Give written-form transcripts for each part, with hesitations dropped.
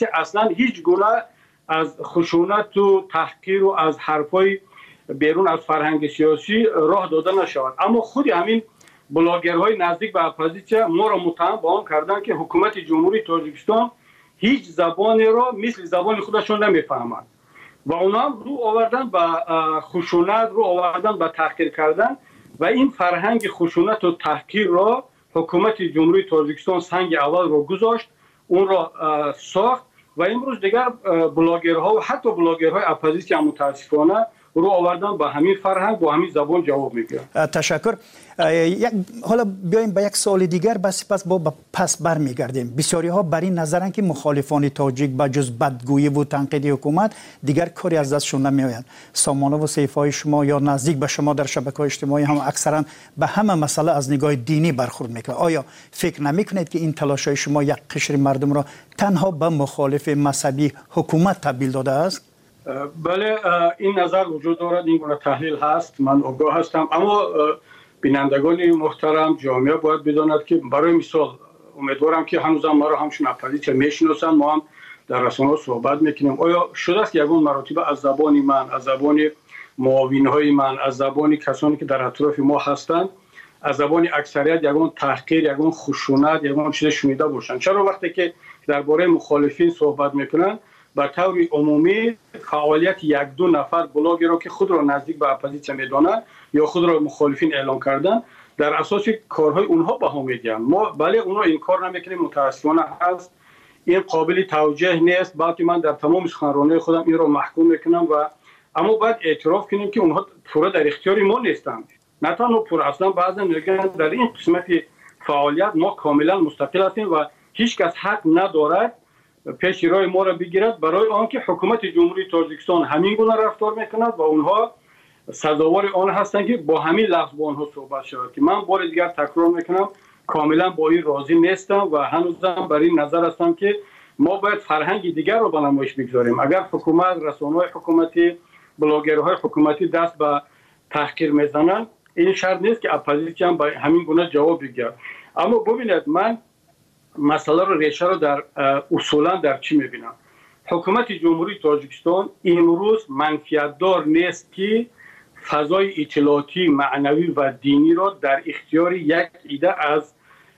اصلا هیچ گونه از خشونت و تحقیر و از حرفای بیرون از فرهنگ سیاسی راه داده نشود. اما خود همین بلاگرهای نزدیک به اپوزیسیون ما را متهم به آن کردند که حکومت جمهوری تاجیکستان هیچ زبانی را مثل زبان خودشون نمیفهمند و اونا هم رو آوردن به خشونت، رو آوردن به تحقیر کردن و این فرهنگ خشونت و تحقیر را حکومت جمهوری تاجیکستان سنگ اول را گذاشت، اون را ساخت و امروز دیگر بلاگرها و حتی بلاگرهای اپوزیسیون متاسفانه رو آوردن با همین فرهنگ با همین زبان جواب میگیرن. تشکر. حالا بیایم به یک سوال دیگر، سپس با پس برمیگردیم. بسیاری ها بر این نظرن که مخالفان تاجیک با جز بدگویی و تنقید حکومت دیگر کاری از دستشون نمیآید. سامانه و صحیفه‌های شما یا نزدیک به شما در شبکه‌های اجتماعی هم اکثرا به همه مسئله از نگاه دینی برخورد میکنه. آیا فکر نمیکنید که این تلاش‌های شما یک قشر مردم را تنها به مخالف مذهبی حکومت تبدیل داده است؟ بله، این نظر وجود دارد، این گونه تحلیل هست، من آگاه هستم. اما بینندگان محترم، جامعه باید بداند که برای مثال امیدوارم که هنوز ما را همشون اپوزیسیون میشناسن، ما هم در رسانه‌ها صحبت میکنیم. آیا شده است که یگان مراتب از زبان من، از زبان معاونهای من، از زبان کسانی که در اطراف ما هستند، از زبان اکثریت یگان تحقیر، یگان خشونت، یگان چیز شنیده باشند؟ چرا وقتی که درباره مخالفین صحبت میکنن به طور عمومی فعالیت یک دو نفر بلاگر را که خود را نزدیک به اپوزیسیون میدانند یا خود را مخالفین اعلام کردن در اساس کارهای اونها بها میدن؟ ما بله اونها این کار نمیکنیم، متاسفانه هست، این قابل توجیه نیست، بلکه من در تمام سخنرانی خودم این را محکوم میکنم و اما باید اعتراف کنیم که اونها پورا در اختیار ما نیستند. نه تنها پورا، اصلا بعضی میگن در این قسمت فعالیت ما کاملا مستقل هستیم و هیچ کس حق ندارد پیش روی ما را بگیرد، برای آنکه حکومت جمهوری تاجیکستان همین گونه رفتار میکند و اونها سزاوار آن هستند که با همین لفظ با آنها صحبت شود. که من بار دیگر تکرار میکنم کاملا با این راضی نیستم و هنوزم بر این نظر هستم که ما باید فرهنگ دیگر رو به نمایش بگذاریم. اگر حکومت، رسانه‌های حکومتی، بلاگرهای حکومتی دست به تحقیر میزنند، این شرط نیست که اپوزیسیون با همین گونه جواب بگیرد. اما ببینید، من مسئله رو ریشه رو در اصولا در چی میبینم؟ حکومت جمهوری تاجیکستان امروز منفیت دار نیست که فضای اطلاعاتی، معنوی و دینی را در اختیار یک عده از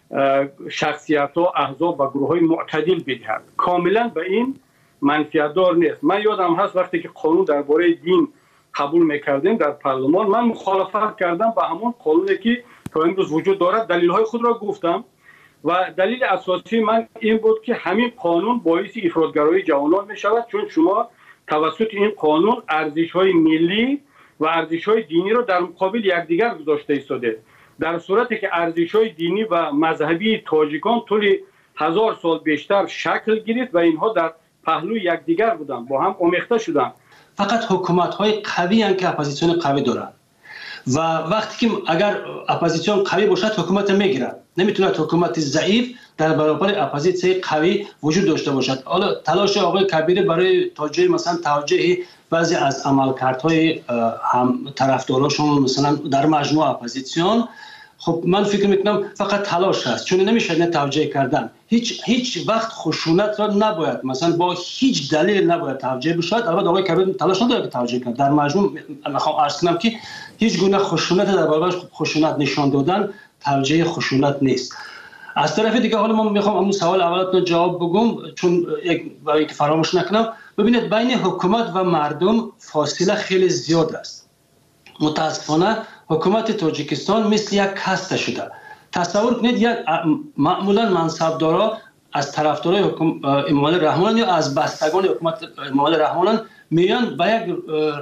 شخصیت‌ها، احزاب و گروه‌های معتدل بدهد. کاملا به این منفیت دار نیست. من یادم هست وقتی که قانون درباره دین قبول میکردیم در پارلمان، من مخالفت کردم با همون قانونی که تا امروز وجود دارد. دلیل‌های خود را گفتم و دلیل اساسی من این بود که همین قانون باعث افراطگرایی جوانان می شود، چون شما توسط این قانون ارزش‌های ملی و ارزش‌های دینی را در مقابل یکدیگر گذاشته ایستاده، در صورتی که ارزش‌های دینی و مذهبی تاجیکان طول 1000 سال بیشتر شکل گرفت و اینها در پهلوی یکدیگر بودند، با هم آمیخته شدند. فقط حکومت‌های قوی هستند که اپوزیسیون قوی دارند و وقتی که اگر اپوزیسیون قوی باشد حکومت میگیرد، نمیتونه حکومت ضعیف در برابر اپوزیسیون قوی وجود داشته باشد. حالا تلاش آقای کبیری برای توجیه مثلا توجیه بعضی از عملکردهای هم طرفداراشون مثلا در مجموعه اپوزیسیون، خب من فکر میکنم فقط تلاش هست، چون نمیشه نه توجیه کردن. هیچ وقت خشونت را نباید مثلا با هیچ دلیل نباید توجیه بشه. البته آقای کبیر تلاش نداره که توجیه کنه. در مجموع میخوام عرض کنم که هیچ گونه خشونت در برابر خشونت نشان دادن توجیه خشونت نیست. از طرف دیگه حالا من میخوام همون سوال اولتون جواب بگم، چون برای اینکه فراموش نکنم. ببینید، بین حکومت و مردم فاصله خیلی زیاد است. متاسفانه حکومت تاجیکستان مثل یک کاسته شده. تصور کنید یک معمولا منصبدارا از طرفدارای امام رحمان یا از بستگان حکومت امام رحمان میان به یک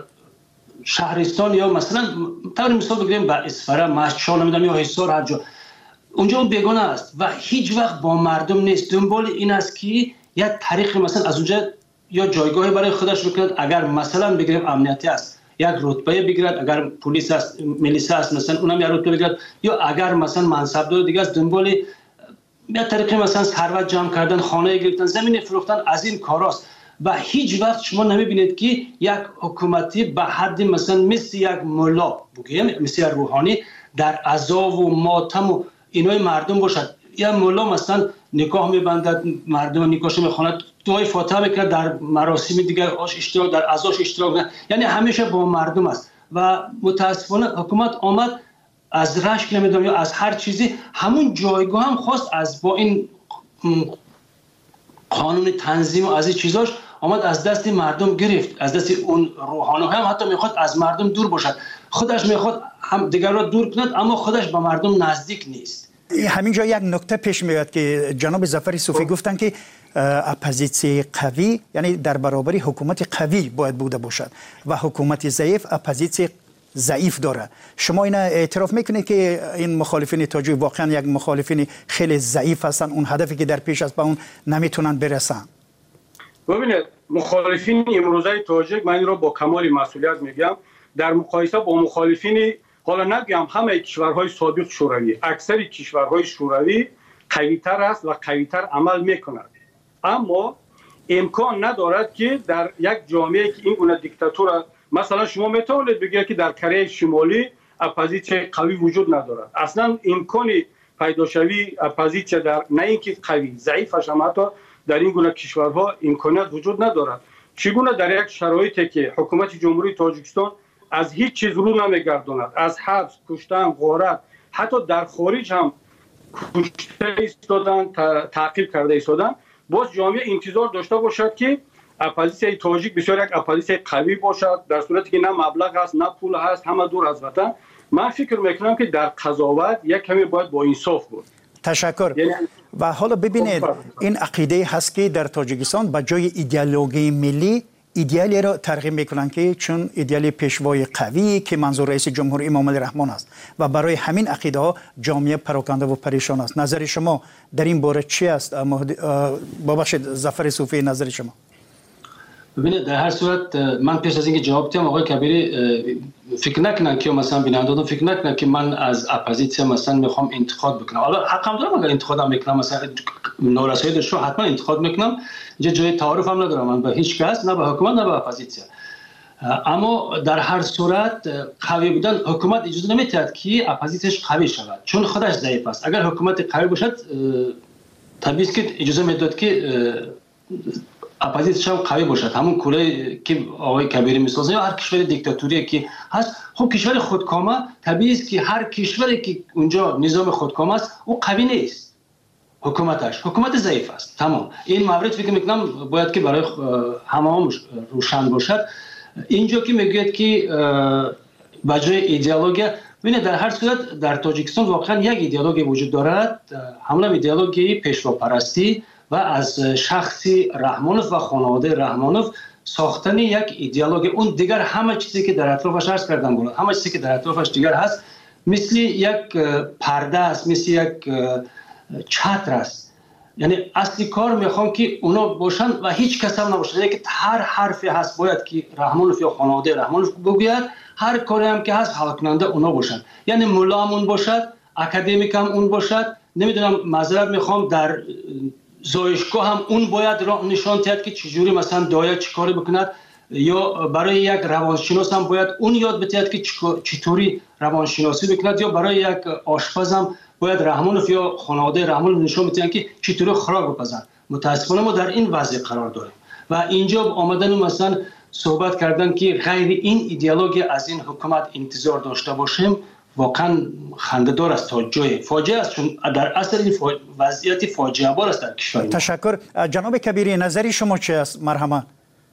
شهرستان یا مثلا طور مثال بگیریم به اسفره، مشهد نمیدونم یا حصار، هر جا اونجا اون بیگانه است و هیچ وقت با مردم نیست. دنبال این است که یک طریق مثلا از اونجا یا جایگاهی برای خودش بکنه. اگر مثلا بگیریم امنیتی است، یک رتبه بگیرد، اگر پلیس است، میلیسا است، مثلا اونم یک رتبه بگیرد، یا اگر مثلا منصبدار دیگه است دنبال یک طریق مثلا ثروت جمع کردن، خانه گرفتن، زمین فروختن، از این کاراست. و هیچ وقت شما نمیبینید که یک حکومتی به حد مثلا مثل یک مولا بگیم، مثل روحانی در عذاب و ماتم و اینای مردم باشد. یا مولا مثلا نکاح میبندد، مردم نکاحش میخواند، دعای فاتحه میکنه، در مراسم دیگر اشتراک، در عزاش اشتراک میکنه، یعنی همیشه با مردم است. و متاسفانه حکومت آمد از رشک نمیدونم یا از هر چیزی همون جایگاه هم خواست از با این قانون تنظیم و از این چیزاش آمد از دست مردم گرفت، از دست اون روحانی هم حتی میخواد از مردم دور باشد، خودش میخواد هم دیگر را دور کند اما خودش با مردم نزدیک نیست. همینجا یک نکته پیش میاد که جناب ظفر صوفی گفتن که اپوزیسیون قوی یعنی در برابر حکومت قوی باید بوده باشد و حکومت ضعیف اپوزیسیون ضعیف داره. شما اینا اعتراف میکنید که این مخالفین تاجیک واقعا یک مخالفین خیلی ضعیف هستن، اون هدفی که در پیش است به اون نمیتونن برسن؟ ببینید مخالفین امروزه تاجیک، من این رو با کمال مسئولیت میگم، در مقایسه با مخالفین حالا نگم همه کشورهای سابق شوروی، اکثر کشورهای شوروی قوی‌تر است و قوی‌تر عمل میکند، اما امکان ندارد که در یک جامعه که این گونه دیکتاتور، مثلا شما میتونید بگید که در کره شمالی اپوزیسیون قوی وجود ندارد، اصلا امکانی پیدا شوی اپوزیسیون در نه اینکه قوی، ضعیفش هم حتی در این گونه کشورها امکانیت وجود ندارد. چگونه در یک شرایطی که حکومت جمهوری تاجیکستان از هیچ چیز رو نمیگرداند، از حبس، کشتن، غارت، حتی در خارج هم کشته ایستادن، تعقیب کرده ایستادن، باز جامعه انتظار داشته باشد که اپوزیسیون تاجیک بسیار یک اپوزیسیون قوی باشد، در صورتی که نه مبلغ است نه پول هست، همه دور از وطن. من فکر میکنم که در قضاوت یک کمی باید با انصاف بود. تشکر. و حالا ببینید این عقیده هست که در تاجیکستان به جای ایدئولوژی ملی ایدئالی را ترغیب میکنن که چون ایدئال پیشوای قوی که منظور رئیس جمهور امام علی رحمان است و برای همین عقیده ها جامعه پراکنده و پریشان است. نظر شما در این باره چی است؟ ببخشید ظفر صوفی، نظر شما؟ ببینید در هر صورت من پیش از اینکه جواب بدم آقای کبیری فکر نکنن که مثلا بینندگان فکر نکنن که من از اپوزیسیون مثلا میخوام انتقاد بکنم. حالا حقم دارم اگر انتقادم میکنم، مثلا نارسایی داشته حتما انتقاد میکنم، اینجا جای تعارف هم ندارم من به هیچ کس، نه به حکومت نه به اپوزیسیون. اما در هر صورت قوی بودن حکومت اجازه نمیدهد که اپوزیسیونش قوی شود چون خودش ضعیف است. اگر حکومت قوی باشد طبیعی است که اجازه میداد که اپوزیسیون قوی باشد. همون کوره که آقای کبیری میسازه یا هر کشور دیکتاتوری که هست، خب کشور خودکامه طبیعی است که هر کشوری که اونجا نظام خودکامه است او قوی نیست، حکومت ضعیف است. تمام این مورد فکر میکنم باید که برای همه روشن باشد. اینجا که میگوید که بجای ایدئولوژی، ببینید در هر صورت در تاجیکستان واقعا یک ایدئولوژی وجود دارد، همون ایدئولوژی پیشواپرستی و از شخصی رحمانوف و خانواده رحمانوف ساختن یک ایدئولوژی. اون دیگر همه چیزی که در اطرافش عرض کردم بود، همه چیزی که در اطرافش دیگر هست مثل یک پرده است، مثل یک چتر است. یعنی اصلی کار میخوام که اونا باشن و هیچ کس هم نباشه، یعنی که هر حرفی هست باید که رحمانوف یا خانواده رحمانوف بگوید، هر کاری هم که هست حل کننده اونا باشن. یعنی مولا هم اون باشد، اکادمیک هم اون باشد، نمیدونم معذرت میخوام در زایشگاه هم اون باید نشان دهد که چجوری مثلا دایا چیکاری بکند، یا برای یک روانشناس هم باید اون یاد بدهد که چطوری روانشناسی بکند، یا برای یک آشپز هم باید رحمانوف یا خانواده رحمانوف نشان بدهند که چطوری خوراک بپزند. متاسفانه ما در این وضع قرار داریم و اینجا آمدن مثلا صحبت کردن که غیر این ایدئولوژی از این حکومت انتظار داشته باشیم واقعا خنده‌دار است، تا جای فاجعه است، چون در اصل این وضعیت فاجعه بار است در کشور. تشکر. جناب کبیری نظری شما چه است؟ مرحبا.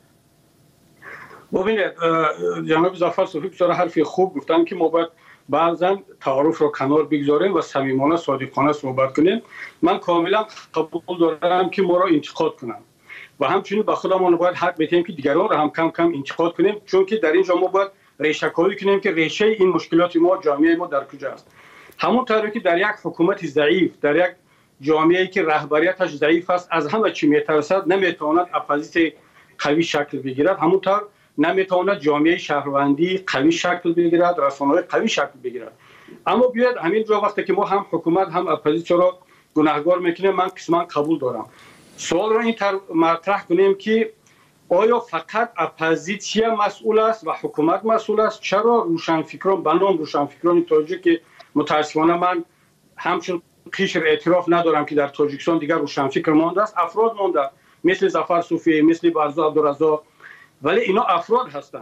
ببینید جناب ظفر صوفی بسیار حرفی خوب گفتن که ما باید بعضا تعارف رو کنار بگذاریم و صمیمانه صادقانه صحبت کنیم. من کاملا قبول دارم که ما را انتقاد کنم و همچنین به خودمون باید حق بدیم که دیگران را هم کم کم انتقاد کنیم، چون که در اینجا ما باید ریشه کاری کنیم که ریشه این مشکلات ما جامعه ما در کجا است. همونطوری که در یک حکومت ضعیف، در یک جامعه‌ای که رهبریتش ضعیف است، از همه چی میترسد، نمیتواند اپوزیسیون قوی شکل بگیرد، همونطور نمیتواند جامعه شهروندی قوی شکل بگیرد، رسانه‌های قوی شکل بگیرد. اما بیاید همین جا وقتی که ما هم حکومت هم اپوزیسیون را گناهکار میکنیم، من قسما قبول دارم. سوال را این مطرح کنیم که آیا فقط اپوزیسیون مسئول است و حکومت مسئول است؟ چرا روشنفکران به نام روشنفکران تاجیک که متاسفانه من همچون قشر اعتراف ندارم که در تاجیکستان دیگر روشنفکر مانده است، افراد مانده، مثل ظفر صوفی، مثل بارزو عبدالرزاق، ولی اینا افراد هستند.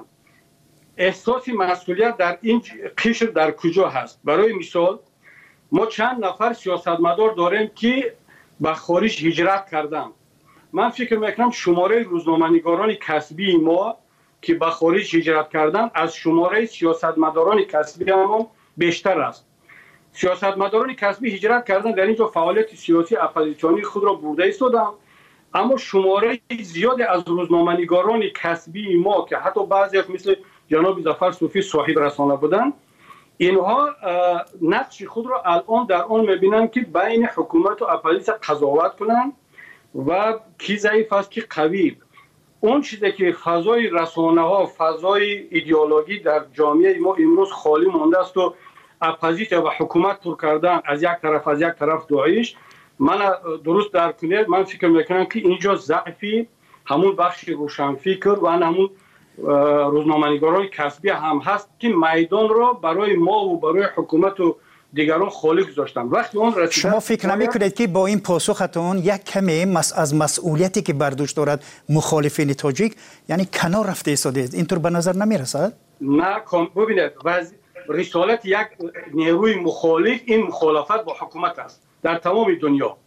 احساس مسئولیت در این قشر در کجا هست؟ برای مثال ما چند نفر سیاستمدار داریم که به خارج هجرت کردن. من فکر میکنم شماره روزنامه‌نگاران کسبی ما که به خارج هجرت کردن از شماره سیاستمداران کسبی ما بیشتر است. سیاستمداران کسبی هجرت کردن، در اینجا فعالیت سیاسی اپوزیسیونی خود را برده ایستادند، اما شماره زیاد از روزنامه‌نگاران کسبی ما که حتی بعضی مثل جناب ظفر صوفی صاحب رسانه بودند، اینها نقش خود را الان در آن میبینند که بین حکومت و اپوزیسیون قضاوت کنند و کی ضعیف است کی قوی. اون چیزی که فضای رسانه ها، فضای ایدئولوژی در جامعه ما امروز خالی مانده است و اپوزیسیون و حکومت پر کردن از یک طرف داعش، من درست در کنید من فکر میکنم که اینجا ضعفی همون بخش روشنفکر و همون روزنامه‌نگاران کسبی هم هست که میدان را برای ما و برای حکومت و دیگران خالی گذاشتن. وقتی اون رسیدن، شما فکر نمی‌کنید که با این پاسختون یک کمی از مسئولیتی که بر دوش دارد مخالفین تاجیک یعنی کنار رفته ایستاده، اینطور به نظر نمی‌رسد؟ نه، ببینید رسالت یک نیروی مخالف این مخالفت با حکومت است در تمام دنیا.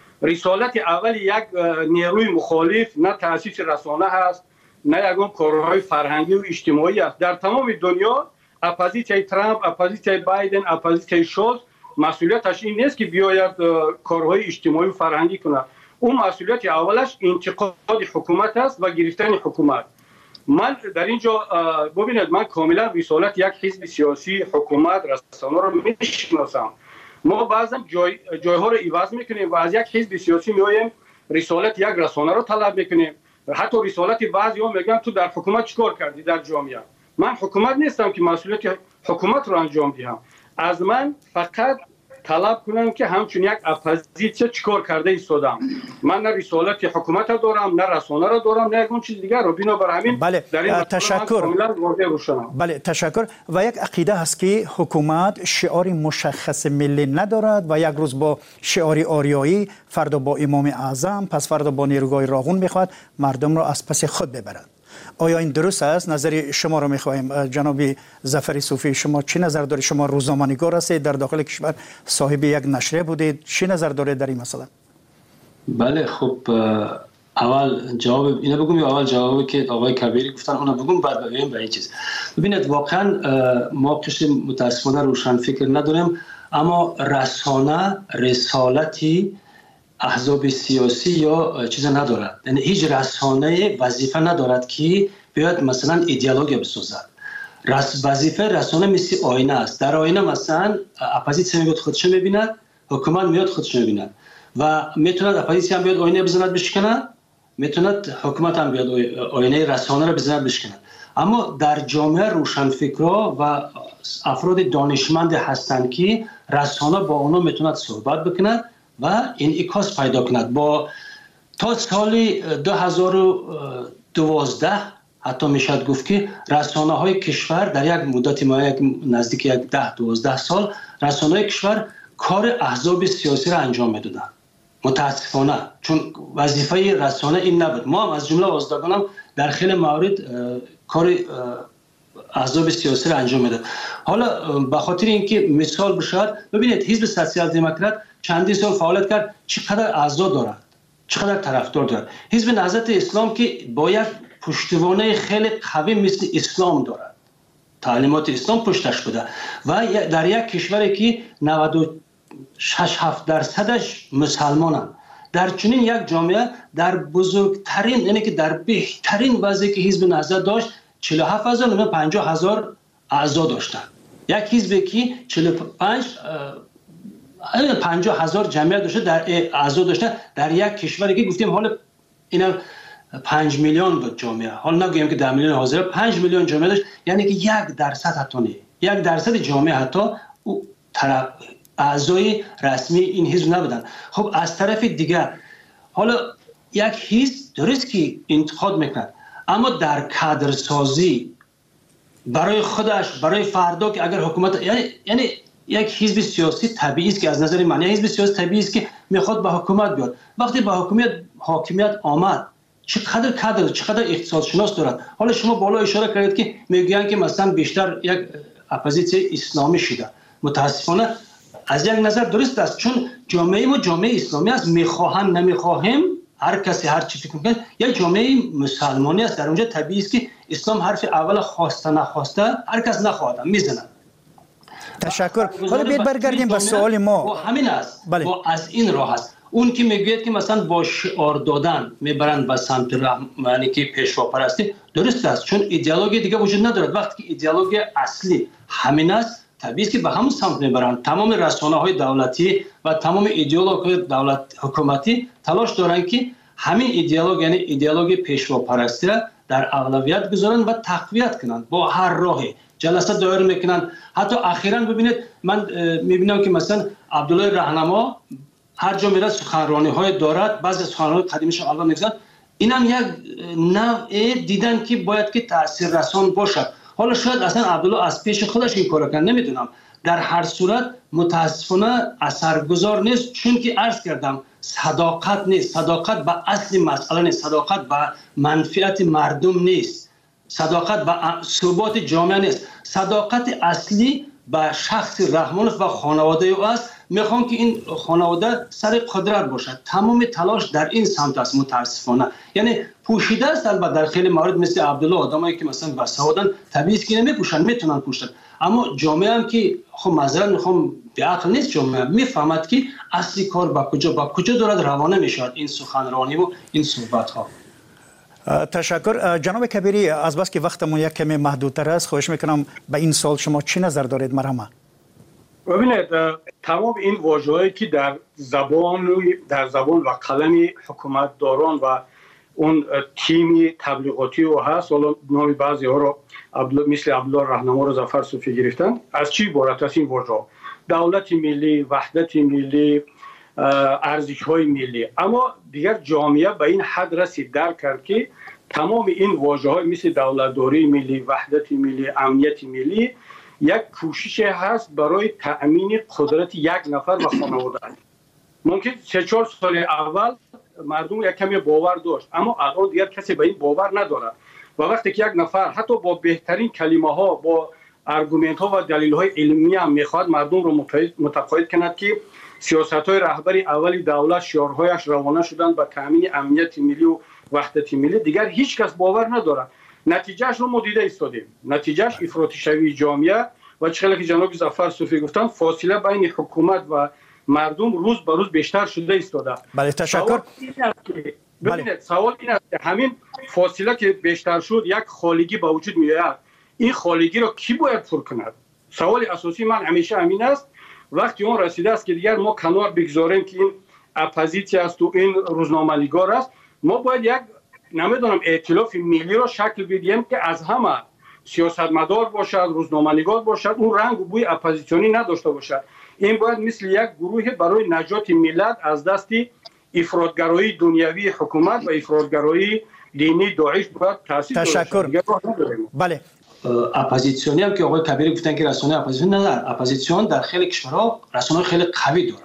رسالت اول یک نیروی مخالف نه تأسیس رسانه هست، نه یکم کارهای فرهنگی و اجتماعی است. در تمام دنیا اپوزیسیون ترامپ، اپوزیسیون بایدن، اپوزیسیون شولز مسئولیتش این نیست که بیاید کارهای اجتماعی و فرهنگی کنه. اون مسئولیت اولش انتقاد حکومت است و گرفتن حکومت. من در اینجا ببینید، من کاملا رسالت یک حزب سیاسی، حکومت، رسانه رو میشناسم. ما بعضا جایها رو عوض میکنیم و از یک حزب سیاسی میایم رسالت یک رسانه رو طلب میکنیم. حتی رسالت بعضی‌ها میگن تو در حکومت چیکار کردی در جامعه. من حکومت نیستم که مسئولیت حکومت رو انجام دهم. از من فقط طلب کنن که همچون یک اپوزیسیون چیکار کرده ایستادم. من نه رسالت حکومت رو دارم، نه رسانه رو دارم، نه اون چیز دیگر رو. بنابر همین در این تشکر. بله تشکر. و یک عقیده هست که حکومت شعار مشخص ملی ندارد و یک روز با شعار آریایی، فردا با امام اعظم، پس فردا با نیروگاه راغون میخواد مردم را از پس خود ببرد. آیا این درست است؟ نظر شما را می‌خوایم. جناب ظفر صوفی، شما چی نظر دارید؟ شما روزنامه‌نگار هستید، در داخل کشور صاحب یک نشریه بودید، چی نظر دارید در این مسئله؟ بله خب، اول جواب اینا بگم یا اول جوابی که آقای کبیری گفتن اونا بگم، بعد بگیم به این چیز. ببینید واقعا ما قشر متاسفانه روشن فکر نداریم، اما رسانه رسالتی احزاب سیاسی یا چیز ندارد. یعنی هیچ رسانه وظیفه ندارد که بیاد مثلا ایدئولوژی بسازد. وظیفه رسانه مثل آینه است. در آینه مثلا اپوزیسیون میاد خودش میبیند، حکومت میاد خودش میبیند و میتوند اپوزیسیون هم بیاد آینه بزند بشکنه، میتوند حکومت هم بیاد آینه رسانه را بزند بشکنه. اما در جامعه روشنفکرا و افراد دانشمند هستند که رسانه با اونا میتوند صحبت بکند و انعکاس پیدا کند. با تا سال 2012 حتی میشد گفت که رسانه های کشور در یک مدت نزدیک 10-12 سال رسانه های کشور کار احزاب سیاسی را انجام میدادند. متاسفانه، چون وظیفه رسانه این نبود. ما هم از جمله آزادگانم در خیلی موارد کار احزاب سیاسی را انجام میداد. حالا به خاطر اینکه مثال بشود، ببینید حزب سوسیال دموکرات چندین سال فعالیت کرد، چقدر اعضا دارد، چقدر طرفدار دارد. حزب نهضت اسلام که با یک پشتوانه خیلی قوی مثل اسلام دارد، تعلیمات اسلام پشتش بوده و در یک کشوری که 96-7% مسلمانند، در چنین یک جامعه در بزرگترین، یعنی که در بهترین وضعی که حزب نهضت داشت 47,000 و 50,000 اعضا داشتند. یک حزبی که 50,000 جمعیت داشته، در اعضا داشته، در یک کشوری که گفتیم حالا اینا 5 میلیون بود جامعه، حالا نگویم که 10 میلیون حاضر، 5 میلیون جامعه داشت، یعنی که 1% حتی نه، 1% جامعه حتی اعضای رسمی این حزب نبودن. خب از طرف دیگر حالا یک حزب درست که انتخاب میکند، اما در کادرسازی برای خودش، برای فردا که اگر حکومت، یعنی یک حزب سیاسی طبیعی است که از نظر من یک حزب سیاسی طبیعی است که میخواد به حکومت بیاد. وقتی به حکومت آمد چقدر کادر، چقدر اقتصاد شناس دارد. حالا شما بالا اشاره کردید که میگویند که مثلا بیشتر یک اپوزیسیون اسلامی شده. متاسفانه از یک نظر درست است، چون جامعه ما جامعه اسلامی است. میخواهم نمیخواهم، هر کسی هر چی فکر میکنه، یک جامعه مسلمانی است. در اونجا طبیعی است که اسلام حرف اول خواسته نخواسته هر کس نخواهد میزنه. تشکر. حالا بیاید برگردیم به سوال ما. همین است. بله. از این راه است. اون که میگوید که مثلا با شعار دادن میبرند به سمت یعنی که پیشوا پرستی، درست است، چون ایدئولوژی دیگه وجود ندارد. وقتی که ایدئولوژی اصلی همین است، طبیعی است که به همون سمت میبرند. تمام رسانه‌های دولتی و تمام ایدئولوژی دولت حکومتی تلاش دارند که همین ایدئولوژی یعنی ایدئولوژی پیشوا پرستی را در اولویت بگذارند و تقویت کنند با هر راهی. جلسه دایر میکنن. حتی اخیراً ببینید من میبینم که مثلا عبدالله راهنما هر جا میره سخنرانی‌های دارد، بعضی سخنرانی‌های قدیمیش الان میگذارن. این هم یک نوع دیدن که باید که تاثیررسان باشد. حالا شاید اصلا عبدالله از پیش خودش این کارو کنه، نمیدونم. در هر صورت متاسفانه اثرگذار نیست، چون که عرض کردم صداقت نیست. صداقت به اصل مسئله نیست. صداقت به منفعت مردم نیست. صداقت به ثبات جامعه نیست. صداقت اصلی به شخص رحمانov و خانواده او است. میخوام که این خانواده سر قدرت باشد. تمام تلاش در این سمت است. متاسفانه یعنی پوشیده است. البته در خیلی موارد مثل عبدالله آدمایی که مثلا بسودن طبیعی است که نمیپوشن، میتونن پوشن، اما جامعه هم که خب معذرت میخوام به عقل نیست، جامعه میفهمد که اصلی کار با کجا دارد روانه میشود این سخنرانی و این صحبت ها. تشکر. جناب کبیری، از بس که وقتمون یک کمی محدودتر است، خواهش میکنم به این سال شما چی نظر دارید؟ مرحبا. ببینید، تمام این واژه‌هایی که در زبان و قلم حکومتداران و اون تیم تبلیغاتی و هست، حالا نام بعضی ها رو مثل عبدالله راهنما رو ظفر صوفی گرفتن، از چی عبارت است این واژه‌ها؟ دولت ملی، وحدت ملی، ارزش‌های ملی. اما دیگر جامعه به این حد رسید درک کرد که تمام این واژه‌های مثل دولتداری ملی، وحدت ملی، امنیت ملی یک کوشش هست برای تأمین قدرت یک نفر و خانواده. ممکن 3-4 سال اول مردم یک کمی باور داشت، اما الان دیگر کسی به این باور نداره. و وقتی که یک نفر حتی با بهترین کلمه ها، با ارگومنت ها و دلیل های علمی هم میخواد مردم رو متقاعد کند که سیاست های رهبری اولی دولت شعارهایش روانه شدن به تأمین امنیت ملی و وحدت ملی، دیگر هیچ کس باور نداره. نتیجهش رو ما دیده ایستادیم. نتیجهش افراطی شوی جامعه و چقدر که جناب ظفر صوفی گفتن فاصله بین حکومت و مردم روز به روز بیشتر شده ایستاده. بله تشکر. ببینید سوال این است که همین فاصله که بیشتر شد یک خالگی به وجود میاد. این خالگی رو کی باید پر کند؟ سوال اساسی من همیشه همین است. وقتی اون رسیده است که دیگر ما کنار بگذاریم که این اپوزیسیون است و این روزنامه‌نگار است، ما باید یک نمیدونم ائتلاف ملی رو شکل بدیم که از همه سیاستمدار باشد، روزنامه‌نگار باشد، اون رنگ و بوی اپوزیسیونی نداشته باشد. این باید مثل یک گروه برای نجات ملت از دست افراطگرایی دنیوی حکومت و افراطگرایی دینی داعش باید تأسیس تشکر. بله. اپوزیسیونی هم که آقای کبیری گفتن که رسانه اپوزیسیون نداره. اپوزیسیون در خیلی کشورها رسانه خیلی قوی داره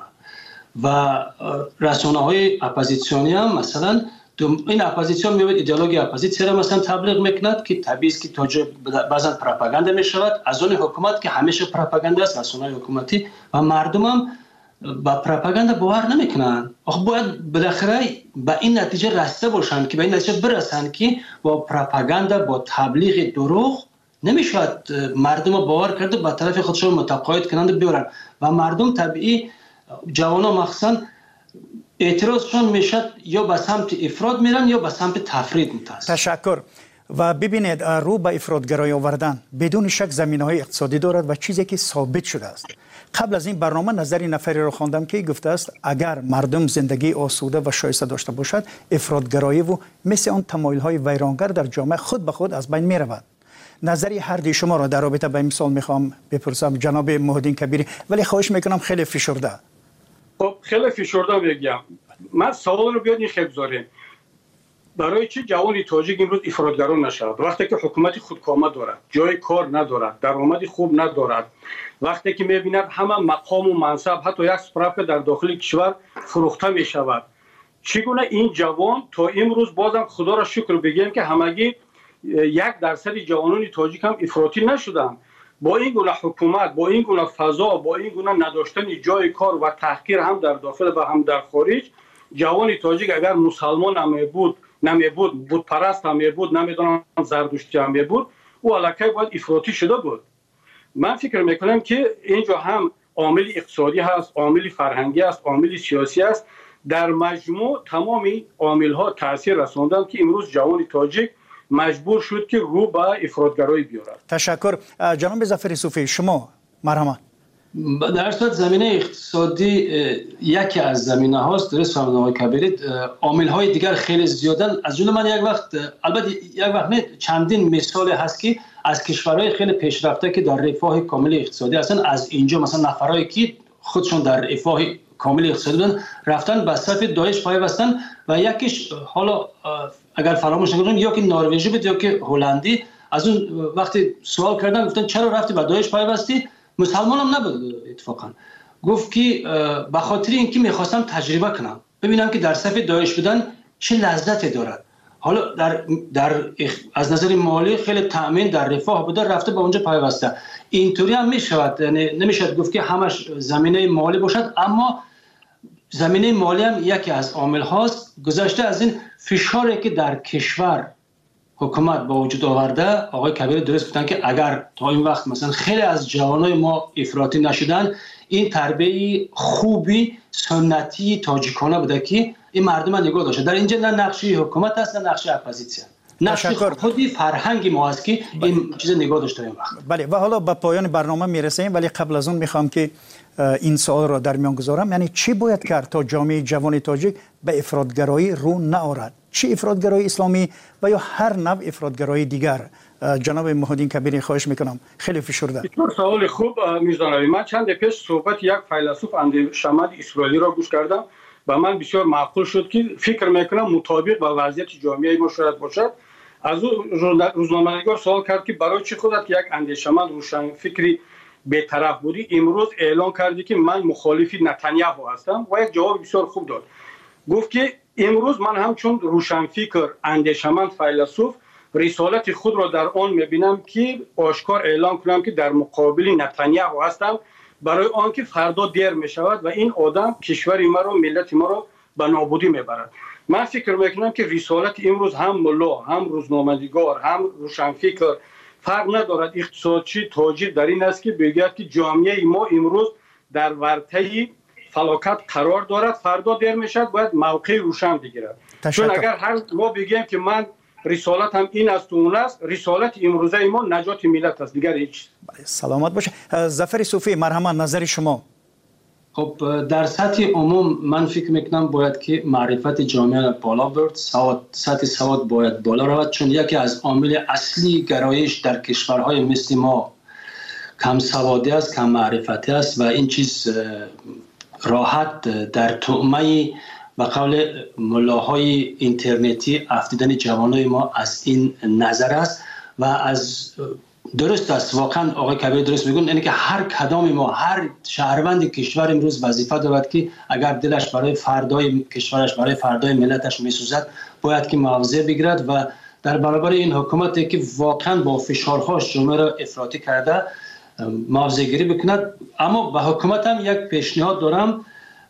و رسانه‌های اپوزیسیونی هم مثلا این اپوزیسیون میاد ایدئولوژی اپوزیسیون را مثلا تبلیغ میکند که طبیعی است که بعضا پروپاگاندا میشود از اون حکومت که همیشه پروپاگاندا است، رسانه‌های حکومتی و مردم هم با پروپاگاندا باور نمیکنن. آخه باید بالاخره به این نتیجه رسیده باشن که به این نتیجه برسن که با پروپاگاندا با تبلیغ دروغ نمیشود مردم باور کرده به طرف خودشون متقاعد کنند بیارن و مردم طبیعی جوانان مخصوصا اعتراضشون میشد یا به سمت افراط میرن یا به سمت تفرید متاسف. تشکر. و ببینید رو به افراطگرایی آوردن بدون شک زمینه‌های اقتصادی دارد و چیزی که ثابت شده است. قبل از این برنامه نظری نفری رو خواندم که گفته است اگر مردم زندگی آسوده و شایسته داشته باشد، افراطگرایی و مثل آن تمایل‌های ویرانگر در جامعه خود به خود از بین می‌رود. نظری هر دی شما را در رابطه با این مثال میخوام بپرسم جناب محی کبیری، ولی خواهش میکنم خیلی فشرده. خب خیلی فشرده بگم. من سوال رو بیاد این خیلی بذاریم. برای چه جوانی تاجیک امروز افراطگران نشود وقتی که حکومت خودکامه دارد، جای کار ندارد، درآمد خوب ندارد، وقتی که میبیند همه مقام و منصب حتی یک سپراف در داخل کشور فروخته میشود، چگونه این جوان تا امروز بازم خدا را شکر بگیم که همگی 1% جوانان تاجیک هم افراطی نشدن. با این گونه حکومت، با این گونه فضا، با این گونه نداشتن جای کار و تحقیر هم در داخل و هم در خارج، جوان تاجیک اگر مسلمان هم بود بود پرست هم بود، نمیدونم زردشتی هم بود، او الکی باید افراطی شده بود. من فکر میکنم که اینجا هم عامل اقتصادی هست، عامل فرهنگی است، عامل سیاسی است. در مجموع تمامی عامل ها تاثیر رساندن که امروز جوان تاجیک مجبور شد که رو به افراطگرایی بیارد. تشکر. جناب ظفر صوفی، شما مرحمت. در صورت زمینه اقتصادی یکی از زمینه هاست، درست فرمودید آقای کبیری. عامل های دیگر خیلی زیادن. از جمله من یک وقت نه چندین مثال هست که از کشورهای خیلی پیشرفته که در رفاه کامل اقتصادی هستن، از اینجا مثلا نفرایی که خودشون در رفاه کامل اقتصادی بودن رفتن به صف داعش پیوستن و یکیش حالا اگر فراموش نکنیم یا که نروژی بود یا که هلندی، از اون وقتی سوال کردن گفتن چرا رفتی به داعش پیوستی؟ مسلمان هم نبود اتفاقا. گفت که به خاطر اینکه میخواستم تجربه کنم ببینم که در صف داعش بودن چه لذتی دارد. حالا از نظر مالی خیلی تأمین در رفاه بوده، رفته به اونجا پیوسته. اینطوری هم میشود، یعنی نمیشد گفت که همش زمینه مالی باشد، اما زمینه مالی هم یکی از عامل هاست. گذشته از این فشاری که در کشور حکومت با وجود آورده، آقای کبیر درست گفتن که اگر تا این وقت مثلا خیلی از جوانای ما افراطی نشدن، این تربیت خوبی سنتی تاجیکانه بوده که این مردم نگاه داشته. در اینجا نه نقشی حکومت است نه نقشی اپوزیسیون، نقش خودی فرهنگ ما است که این چیز نگاه داشته این وقت. بله، و حالا به پایان برنامه میرسیم، ولی قبل از اون میخوام که این سوال را در میان گذارم، یعنی چی باید کرد تا جامعه جوان تاجیک به افراطگرایی رو نآورد؟ چی افراطگرایی اسلامی و یا هر نوع افراطگرایی دیگر؟ جناب محمدین کبیری خواهش میکنم، خیلی فشرده. سوال خوب میزنید. من چند پیش صحبت یک فیلسوف اندیشمند اسرائیلی را گوش کردم و من بسیار معقول شد که فکر میکنم مطابق با وضعیت جامعه ما شاید باشد. از او روزنامه‌نگار سوال کرد که برای چی خودت یک اندیشمند روشن فکری بی‌طرف بودی امروز اعلان کردی که من مخالف نتانیاهو هستم؟ و یک جواب بسیار خوب داد. گفت که امروز من همچون روشنفکر، اندیشمند، فیلسوف رسالت خود را در آن میبینم که آشکار اعلان کنم که در مقابل نتانیاهو هستم، برای آنکه فردا دیر میشود و این آدم کشور ما رو، ملت ما رو به نابودی میبرد. من فکر میکنم که رسالت امروز هم ملا، هم روزنامه‌نگار، هم روشنفکر فرق ندارد، اقتصادچی، تاجر، در این است که بگوید که جامعه ما امروز در ورطه فلاکت قرار دارد، فردا دیر میشد باید موقع روشن بگیرد. چون اگر هر ما بگیم که من رسالت هم این است و اون است، رسالت امروزه ما نجات ملت است، دیگر هیچ. سلامت باشه. ظفر صوفی، مرحمت، نظر شما. خب در سطح عموم من فکر میکنم باید که معرفت جامعه بالا برد، سطح سواد باید بالا رود، چون یکی از عامل اصلی گرایش در کشورهای مثل ما کم سوادی است، کم معرفتی است و این چیز راحت در طعمه و قول ملاهای اینترنتی افتیدن جوانای ما از این نظر است و از درست است. واقعا آقای کبیر درست میگن، یعنی که هر کدام ما، هر شهروند کشور امروز وظیفه دارد که اگر دلش برای فردای کشورش، برای فردای ملتش میسوزد، باید که مواضع بگیرد و در برابر این حکومتی که واقعا با فشارهاش جامعه را افراطی کرده مواضع گیری بکند. اما به حکومت هم یک پیشنهاد دارم،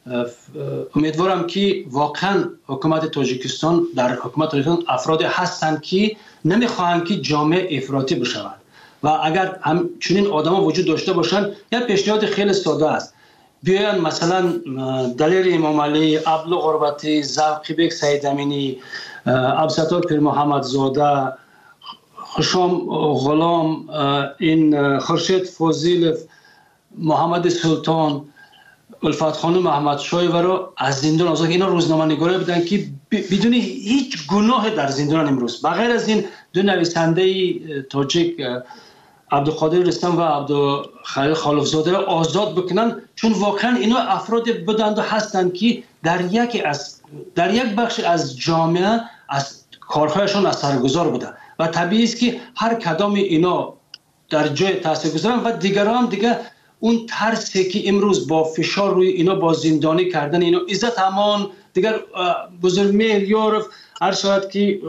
امیدوارم که واقعا حکومت تاجیکستان، در حکومت تاجیکستان افراد هستند که نمیخواهند که جامعه افراطی بشود و اگر همچنین آدما وجود داشته باشند، یک پیشنهاد خیلی ساده است، بیاین مثلا دلیر امام علی، ابله غربتی، ذوقی بیگ سید امینی، عبدالستار پیر محمد زاده، خشام غلام، این خورشید فضیل، محمد سلطان، الفت خانم محمد شای و رو از زندان آزاد. اینا روزنامه‌نگارایی بودن که بدون هیچ گناه در زندان امروز، بغیر از این دو نویسنده تاجیک عبدالقادر رستم و عبدالخلیل خالقزاده را آزاد بکنن، چون واقعا اینا افراد بودند و هستند که در یک بخش از جامعه از کارهایشان اثرگذار بودند و طبیعی است که هر کدام اینا در جای تاثیرگذارن و دیگران دیگه اون ترسی که امروز با فشار روی اینا با زندانی کردن اینا، عزت امان دیگر بزرگ میلیارد هر شاید که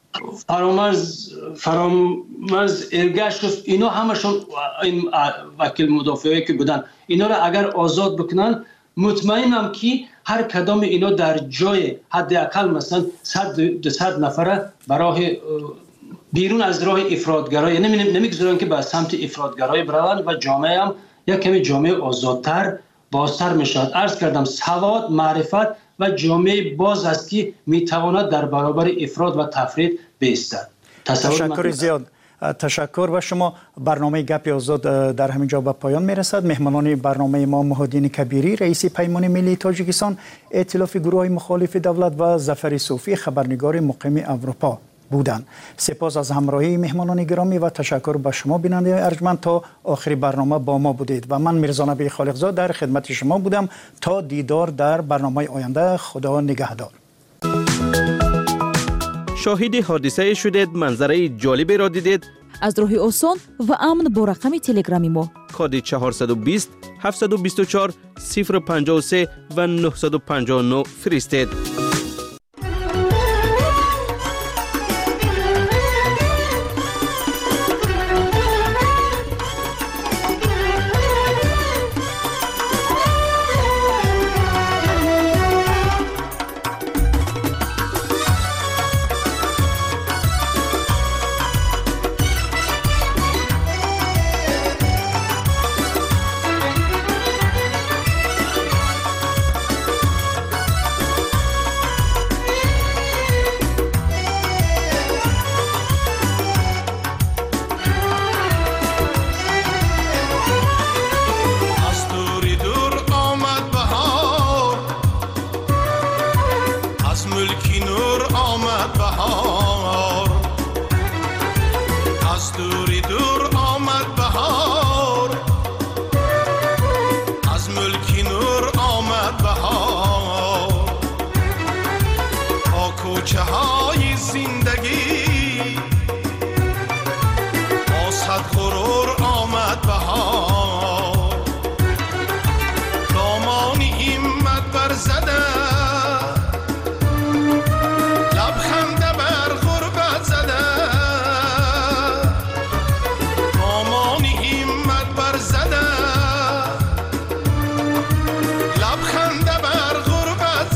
فرامرز ارگشت اینا همشون این وکیل مدافعی که بودن اینا را اگر آزاد بکنن مطمئنم که هر کدام اینا در جای حداقل مثلا 100 نفر برای بیرون از راه افراطگرایی نمیگذارن که به سمت افراطگرایی بروند و جامعه هم یک کمی جامعه آزادتر بازتر میشود. عرض کردم سواد معرفت و جامعه باز است که میتواند در برابر افراط و تفرید بایستد. تشکر زیاد. تشکر و شما. برنامه گپ آزاد در همینجا به پایان میرسد. مهمانان برنامه ما محمدین کبیری رئیس پیمان ملی تاجیکستان، ائتلاف گروه‌های مخالف دولت و ظفر صوفی خبرنگار مقیم اروپا بودند. سپاس از همراهی مهمانان گرامی و تشکر به شما بیننده ارجمند تا آخر برنامه با ما بودید و من میرزا نبی خالقزاد در خدمت شما بودم. تا دیدار در برنامه آینده. خدا نگهدار. شاهد حادثه شدید، منظره جالبی را دیدید؟ از راه آسان و امن با رقم تلگرامی ما کد 420 724 053 و 959 فرستید.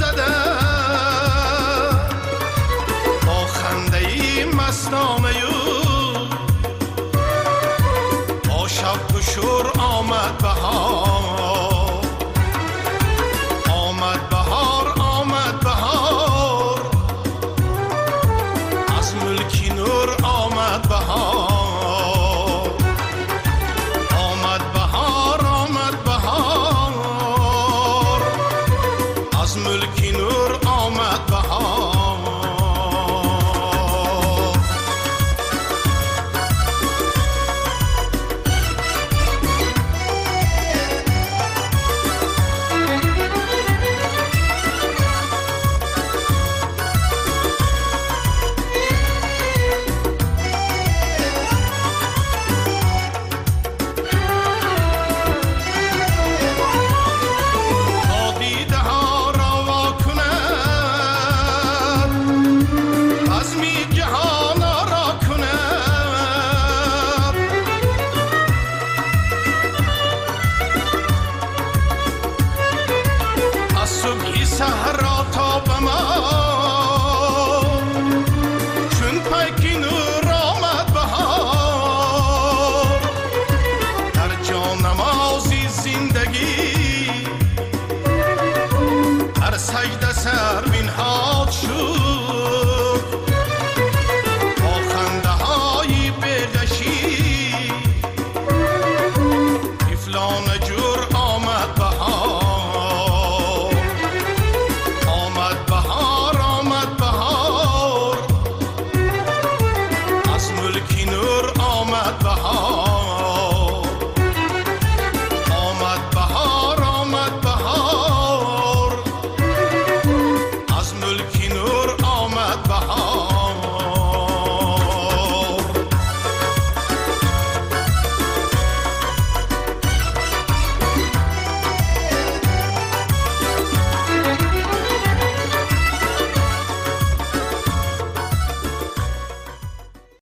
مستانه